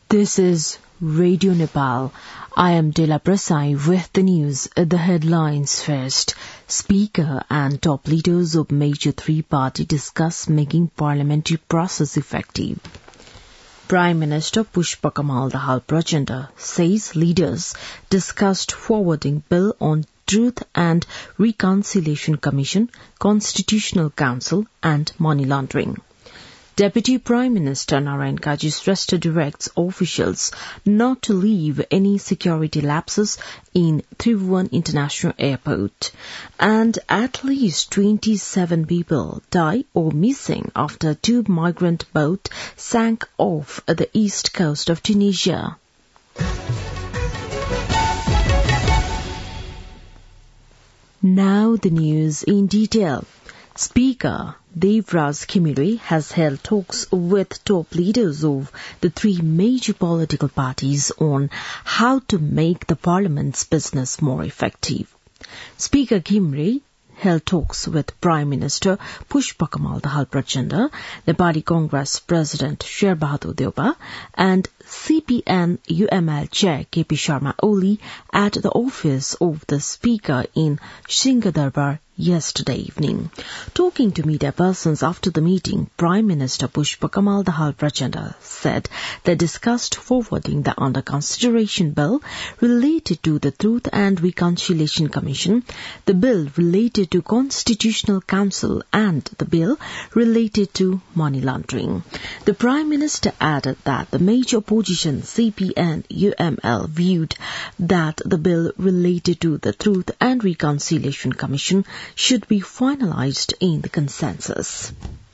This is Radio Nepal. I am Dela Prasai with the news. The headlines first. Speaker and top leaders of major three-party discuss making parliamentary process effective. Prime Minister Pushpa Kamal Dahal Prachanda says leaders discussed forwarding bill on Truth and Reconciliation Commission, Constitutional Council and money laundering. Deputy Prime Minister Narayan Kaji Shrestha directs officials not to leave any security lapses in Tribhuvan International Airport. And at least 27 people die or missing after two migrant boats sank off the east coast of Tunisia. Now the news in detail. Speaker Devraj Khimiri has held talks with top leaders of the three major political parties on how to make the parliament's business more effective. Speaker Khimiri held talks with Prime Minister Pushpa Kamal Dahal Prachanda, Nepali Congress President Sher Bahadur Deuba, and CPN UML Chair KP Sharma Oli at the office of the Speaker in Singhadarbar yesterday evening. Talking to media persons after the meeting, Prime Minister Pushpa Kamal Dahal Prachanda said they discussed forwarding the under consideration bill related to the Truth and Reconciliation Commission, the bill related to Constitutional Council and the bill related to money laundering. The Prime Minister added that the major opposition CPN UML viewed that the bill related to the Truth and Reconciliation Commission should be finalized in the consensus.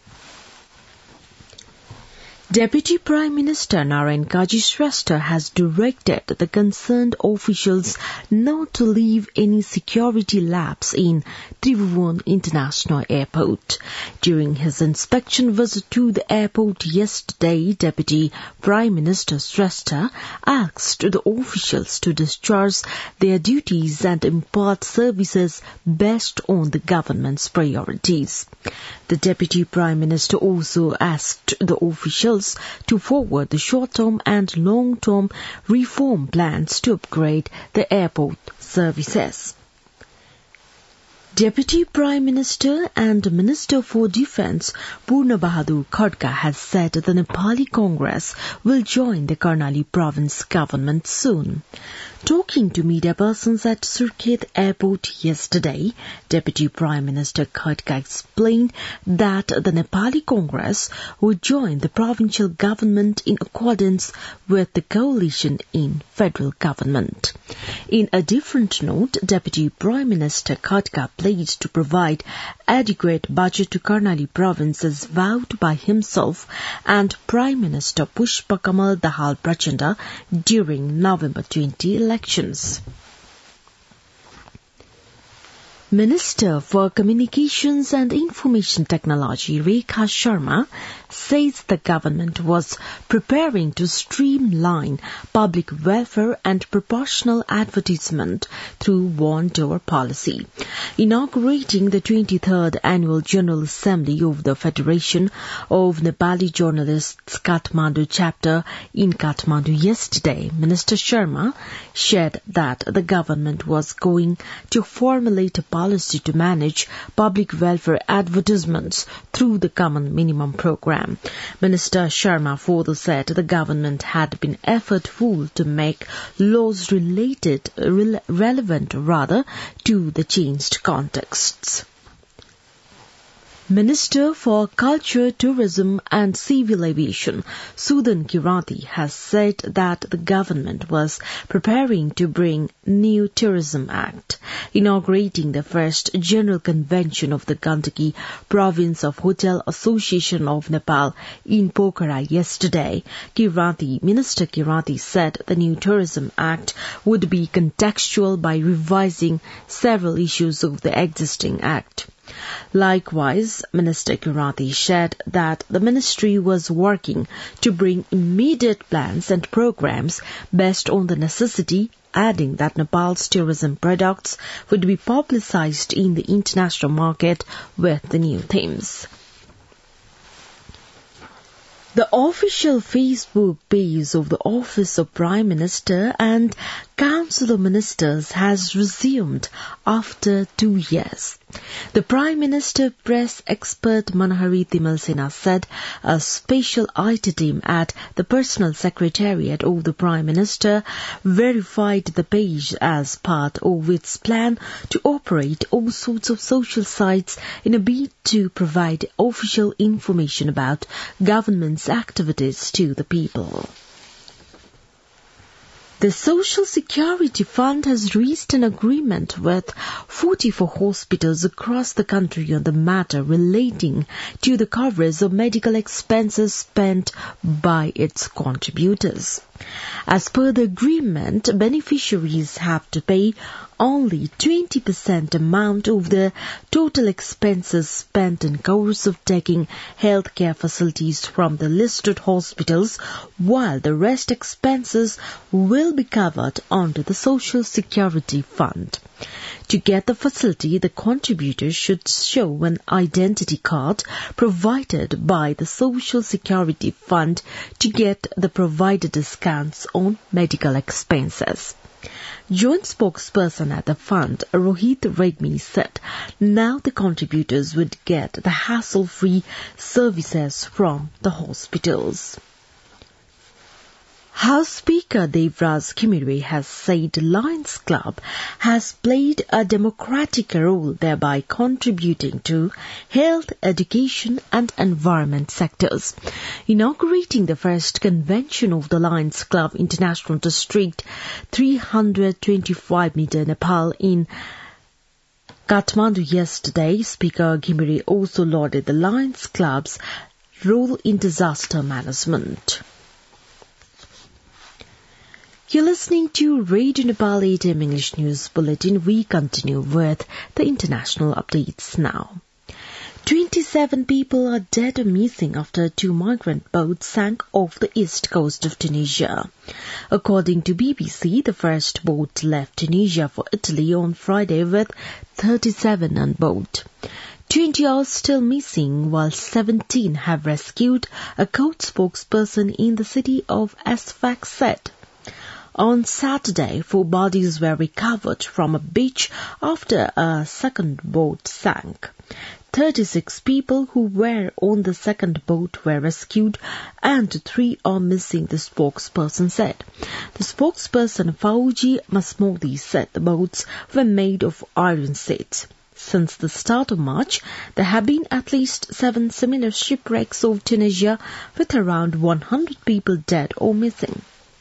Deputy Prime Minister Narayan Kaji Shrestha has directed the concerned officials not to leave any security lapse in Tribhuvan International Airport. During his inspection visit to the airport yesterday, Deputy Prime Minister Shrestha asked the officials to discharge their duties and impart services based on the government's priorities. The Deputy Prime Minister also asked the officials to forward the short-term and long-term reform plans to upgrade the airport services. Deputy Prime Minister and Minister for Defence Purna Bahadur Khadka has said the Nepali Congress will join the Karnali province government soon. Talking to media persons at Surkhet Airport yesterday, Deputy Prime Minister Khadka explained that the Nepali Congress would join the provincial government in accordance with the coalition in federal government. In a different note, Deputy Prime Minister Khadka pledged to provide adequate budget to Karnali province as vowed by himself and Prime Minister Pushpa Kamal Dahal Prachanda during November 20 elections. Minister for Communications and Information Technology Rekha Sharma says the government was preparing to streamline public welfare and proportional advertisement through one-door policy. Inaugurating the 23rd Annual General Assembly of the Federation of Nepali Journalists Kathmandu chapter in Kathmandu yesterday, Minister Sharma shared that the government was going to formulate a policy to manage public welfare advertisements through the Common Minimum Program. Minister Sharma further said the government had been effortful to make laws relevant to the changed contexts. Minister for Culture, Tourism and Civil Aviation, Sudan Kirati, has said that the government was preparing to bring new Tourism Act. Inaugurating the first General Convention of the Gandaki Province of Hotel Association of Nepal in Pokhara yesterday, Minister Kirati said the new Tourism Act would be contextual by revising several issues of the existing Act. Likewise, Minister Kirati shared that the ministry was working to bring immediate plans and programs based on the necessity, adding that Nepal's tourism products would be publicized in the international market with the new themes. The official Facebook page of the Office of Prime Minister and Council of Ministers has resumed after 2 years. The Prime Minister press expert Manohari Timalsena said a special IT team at the Personal Secretariat of the Prime Minister verified the page as part of its plan to operate all sorts of social sites in a bid to provide official information about government's activities to the people. The Social Security Fund has reached an agreement with 44 hospitals across the country on the matter relating to the coverage of medical expenses spent by its contributors. As per the agreement, beneficiaries have to pay only 20% amount of the total expenses spent in course of taking healthcare facilities from the listed hospitals, while the rest expenses will be covered under the Social Security Fund. To get the facility, the contributor should show an identity card provided by the Social Security Fund to get the provided discounts on medical expenses. Joint spokesperson at the fund, Rohit Redmi, said now the contributors would get the hassle-free services from the hospitals. House Speaker Devraj Khemiri has said Lions Club has played a democratic role, thereby contributing to health, education and environment sectors. Inaugurating the first convention of the Lions Club International District 325-meter Nepal in Kathmandu yesterday, Speaker Khemiri also lauded the Lions Club's role in disaster management. You're listening to Radio Nepal 8 AM English News Bulletin. We continue with the international updates now. 27 people are dead or missing after 2 migrant boats sank off the east coast of Tunisia. According to BBC, the first boat left Tunisia for Italy on Friday with 37 on board. 20 are still missing, while 17 have rescued, a court spokesperson in the city of Sfax said. On Saturday, 4 bodies were recovered from a beach after a second boat sank. 36 people who were on the second boat were rescued and 3 are missing, the spokesperson said. The spokesperson Fauji Masmoudi said the boats were made of iron sheets. Since the start of March, there have been at least 7 similar shipwrecks of Tunisia with around 100 people dead or missing.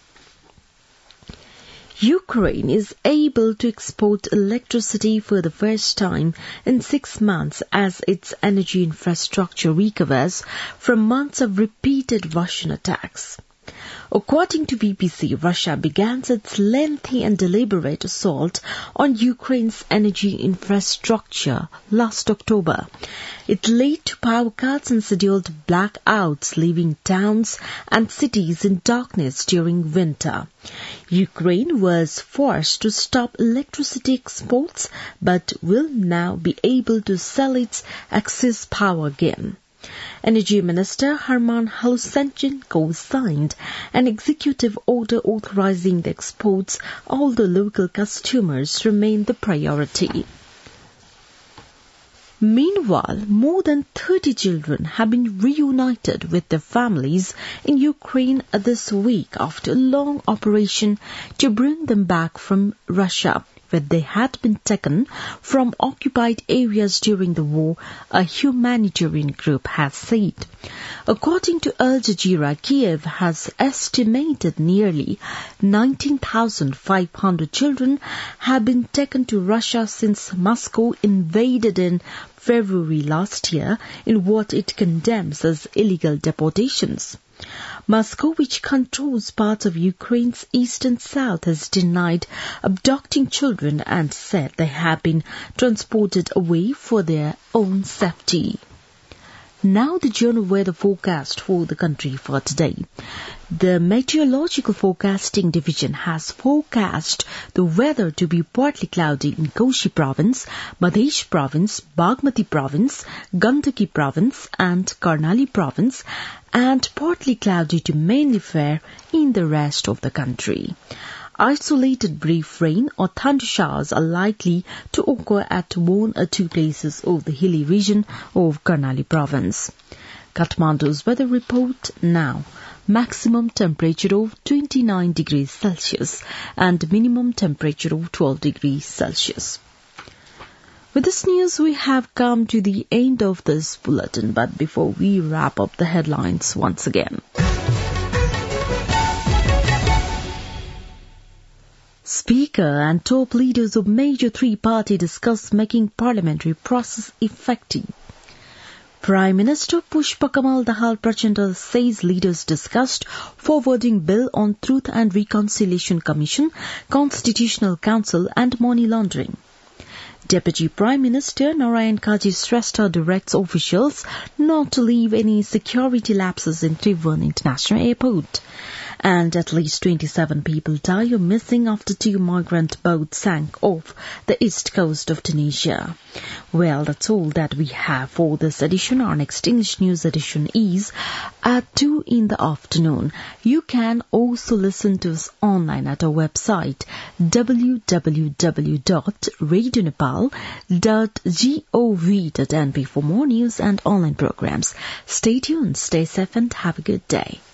Ukraine is able to export electricity for the first time in 6 months as its energy infrastructure recovers from months of repeated Russian attacks. According to BBC, Russia began its lengthy and deliberate assault on Ukraine's energy infrastructure last October. It led to power cuts and scheduled blackouts, leaving towns and cities in darkness during winter. Ukraine was forced to stop electricity exports, but will now be able to sell its excess power again. Energy Minister Herman Halushchyna co-signed an executive order authorizing the exports. Although local customers remain the priority. Meanwhile, more than 30 children have been reunited with their families in Ukraine this week after a long operation to bring them back from Russia, where they had been taken from occupied areas during the war, a humanitarian group has said. According to Al Jazeera, Kiev has estimated nearly 19,500 children have been taken to Russia since Moscow invaded in February last year in what it condemns as illegal deportations. Moscow, which controls parts of Ukraine's east and south, has denied abducting children and said they have been transported away for their own safety. Now the general weather forecast for the country for today. The Meteorological Forecasting Division has forecast the weather to be partly cloudy in Koshi Province, Madhya Province, Bagmati Province, Gandaki Province and Karnali Province, and partly cloudy to mainly fair in the rest of the country. Isolated brief rain or thunder showers are likely to occur at one or two places of the hilly region of Karnali province. Kathmandu's weather report now. Maximum temperature of 29 degrees Celsius and minimum temperature of 12 degrees Celsius. With this news, we have come to the end of this bulletin, but before we wrap up the headlines once again. Speaker and top leaders of major three-party discuss making parliamentary process effective. Prime Minister Pushpa Kamal Dahal Prachanda says leaders discussed forwarding bill on Truth and Reconciliation Commission, Constitutional Council and money laundering. Deputy Prime Minister Narayan Kaji Shrestha directs officials not to leave any security lapses in Tribhuvan International Airport. And at least 27 people die or missing after two migrant boats sank off the east coast of Tunisia. Well, that's all that we have for this edition. Our next English news edition is at 2 in the afternoon. You can also listen to us online at our website www.radionepal.gov.np for more news and online programs. Stay tuned, stay safe and have a good day.